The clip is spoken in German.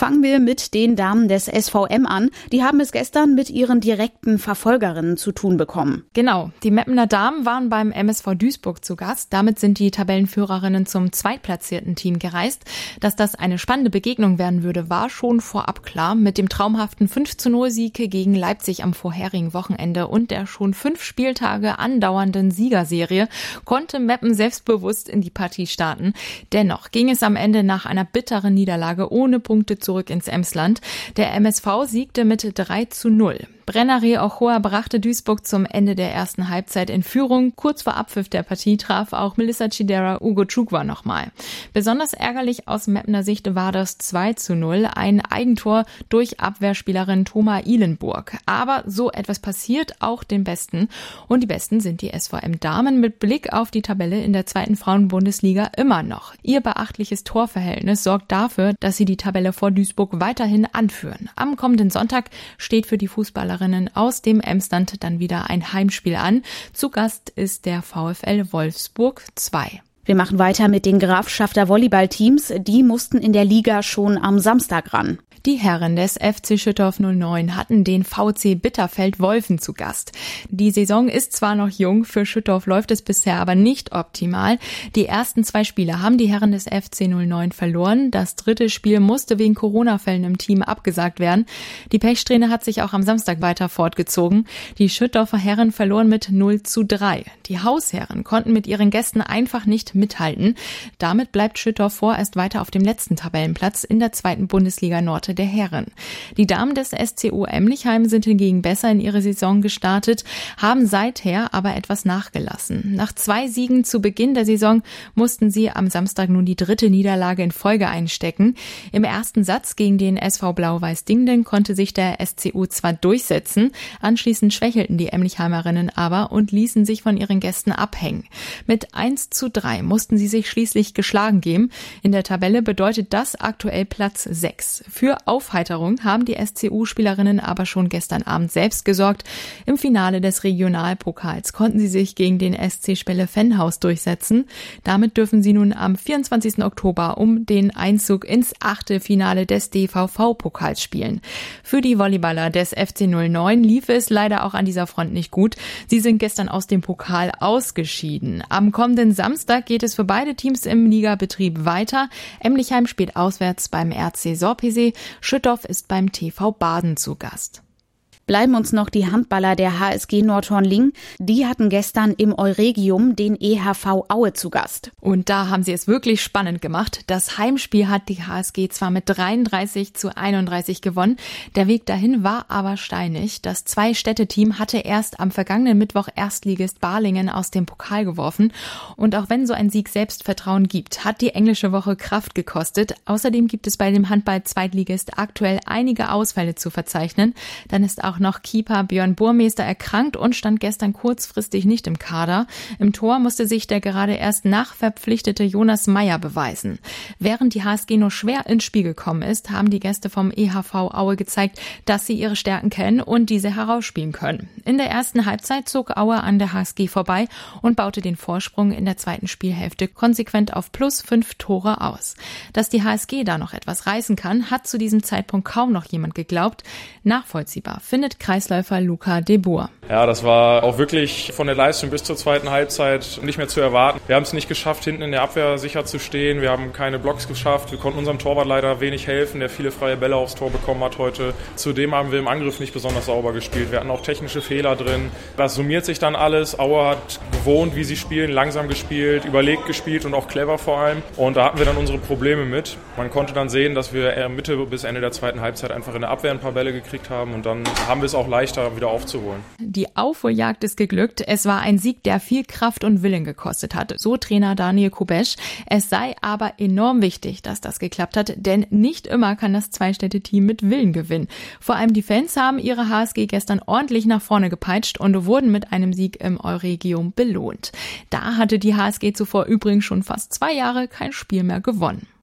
Fangen wir mit den Damen des SVM an. Die haben es gestern mit ihren direkten Verfolgerinnen zu tun bekommen. Genau, die Meppener Damen waren beim MSV Duisburg zu Gast. Damit sind die Tabellenführerinnen zum zweitplatzierten Team gereist. Dass das eine spannende Begegnung werden würde, war schon vorab klar. Mit dem traumhaften 5-0-Sieg gegen Leipzig am vorherigen Wochenende und der schon 5 Spieltage andauernden Siegerserie konnte Meppen selbstbewusst in die Partie starten. Dennoch ging es am Ende nach einer bitteren Niederlage ohne Punkte zurück ins Emsland. Der MSV siegte mit 3-0. Brenneré Ochoa brachte Duisburg zum Ende der ersten Halbzeit in Führung. Kurz vor Abpfiff der Partie traf auch Melissa Chidera Ugo Chukwa nochmal. Besonders ärgerlich aus Meppener Sicht war das 2-0, ein Eigentor durch Abwehrspielerin Thoma Ihlenburg. Aber so etwas passiert auch den Besten. Und die Besten sind die SVM-Damen mit Blick auf die Tabelle in der 2. Frauenbundesliga immer noch. Ihr beachtliches Torverhältnis sorgt dafür, dass sie die Tabelle vor Duisburg weiterhin anführen. Am kommenden Sonntag steht für die Fußballerinnen aus dem Emsland dann wieder ein Heimspiel an. Zu Gast ist der VfL Wolfsburg 2. Wir machen weiter mit den Grafschafter Volleyballteams. Die mussten in der Liga schon am Samstag ran. Die Herren des FC Schüttorf 09 hatten den VC Bitterfeld-Wolfen zu Gast. Die Saison ist zwar noch jung, für Schüttorf läuft es bisher aber nicht optimal. Die ersten 2 Spiele haben die Herren des FC 09 verloren. Das 3. Spiel musste wegen Corona-Fällen im Team abgesagt werden. Die Pechsträhne hat sich auch am Samstag weiter fortgezogen. Die Schüttorfer Herren verloren mit 0-3. Die Hausherren konnten mit ihren Gästen einfach nicht mithalten. Damit bleibt Schüttorf vorerst weiter auf dem letzten Tabellenplatz in der 2. Bundesliga Nord der Herren. Die Damen des SCO Emlichheim sind hingegen besser in ihre Saison gestartet, haben seither aber etwas nachgelassen. Nach 2 Siegen zu Beginn der Saison mussten sie am Samstag nun die 3. Niederlage in Folge einstecken. Im ersten Satz gegen den SV Blau-Weiß Dingden konnte sich der SCO zwar durchsetzen, anschließend schwächelten die Emlichheimerinnen aber und ließen sich von ihren Gästen abhängen. Mit 1-3 mussten sie sich schließlich geschlagen geben. In der Tabelle bedeutet das aktuell Platz 6. Für Aufheiterung haben die SCU-Spielerinnen aber schon gestern Abend selbst gesorgt. Im Finale des Regionalpokals konnten sie sich gegen den SC Spelle-Venhaus durchsetzen. Damit dürfen sie nun am 24. Oktober um den Einzug ins Achtelfinale des DVV-Pokals spielen. Für die Volleyballer des FC 09 lief es leider auch an dieser Front nicht gut. Sie sind gestern aus dem Pokal ausgeschieden. Am kommenden Samstag geht es für beide Teams im Ligabetrieb weiter. Emlichheim spielt auswärts beim RC Sorpesee. Schüttorf ist beim TV Baden zu Gast. Bleiben uns noch die Handballer der HSG Nordhorn-Lyng. Die hatten gestern im Euregium den EHV Aue zu Gast. Und da haben sie es wirklich spannend gemacht. Das Heimspiel hat die HSG zwar mit 33-31 gewonnen. Der Weg dahin war aber steinig. Das 2-Städte-Team hatte erst am vergangenen Mittwoch Erstligist Balingen aus dem Pokal geworfen. Und auch wenn so ein Sieg Selbstvertrauen gibt, hat die englische Woche Kraft gekostet. Außerdem gibt es bei dem Handball-Zweitligist aktuell einige Ausfälle zu verzeichnen. Dann ist auch noch Keeper Björn Burmeister erkrankt und stand gestern kurzfristig nicht im Kader. Im Tor musste sich der gerade erst nachverpflichtete Jonas Meyer beweisen. Während die HSG nur schwer ins Spiel gekommen ist, haben die Gäste vom EHV Aue gezeigt, dass sie ihre Stärken kennen und diese herausspielen können. In der ersten Halbzeit zog Aue an der HSG vorbei und baute den Vorsprung in der zweiten Spielhälfte konsequent auf +5 Tore aus. Dass die HSG da noch etwas reißen kann, hat zu diesem Zeitpunkt kaum noch jemand geglaubt. Nachvollziehbar findet Kreisläufer Luca de Boer. Ja, das war auch wirklich von der Leistung bis zur zweiten Halbzeit nicht mehr zu erwarten. Wir haben es nicht geschafft, hinten in der Abwehr sicher zu stehen. Wir haben keine Blocks geschafft. Wir konnten unserem Torwart leider wenig helfen, der viele freie Bälle aufs Tor bekommen hat heute. Zudem haben wir im Angriff nicht besonders sauber gespielt. Wir hatten auch technische Fehler drin. Das summiert sich dann alles. Aue hat gewohnt, wie sie spielen, langsam gespielt, überlegt gespielt und auch clever vor allem. Und da hatten wir dann unsere Probleme mit. Man konnte dann sehen, dass wir Mitte bis Ende der zweiten Halbzeit einfach in der Abwehr ein paar Bälle gekriegt haben und dann haben wir es auch leichter wieder aufzuholen. Die Aufholjagd ist geglückt. Es war ein Sieg, der viel Kraft und Willen gekostet hat, so Trainer Daniel Kubesch. Es sei aber enorm wichtig, dass das geklappt hat, denn nicht immer kann das Zweistädte-Team mit Willen gewinnen. Vor allem die Fans haben ihre HSG gestern ordentlich nach vorne gepeitscht und wurden mit einem Sieg im Euregium belohnt. Da hatte die HSG zuvor übrigens schon fast 2 Jahre kein Spiel mehr gewonnen.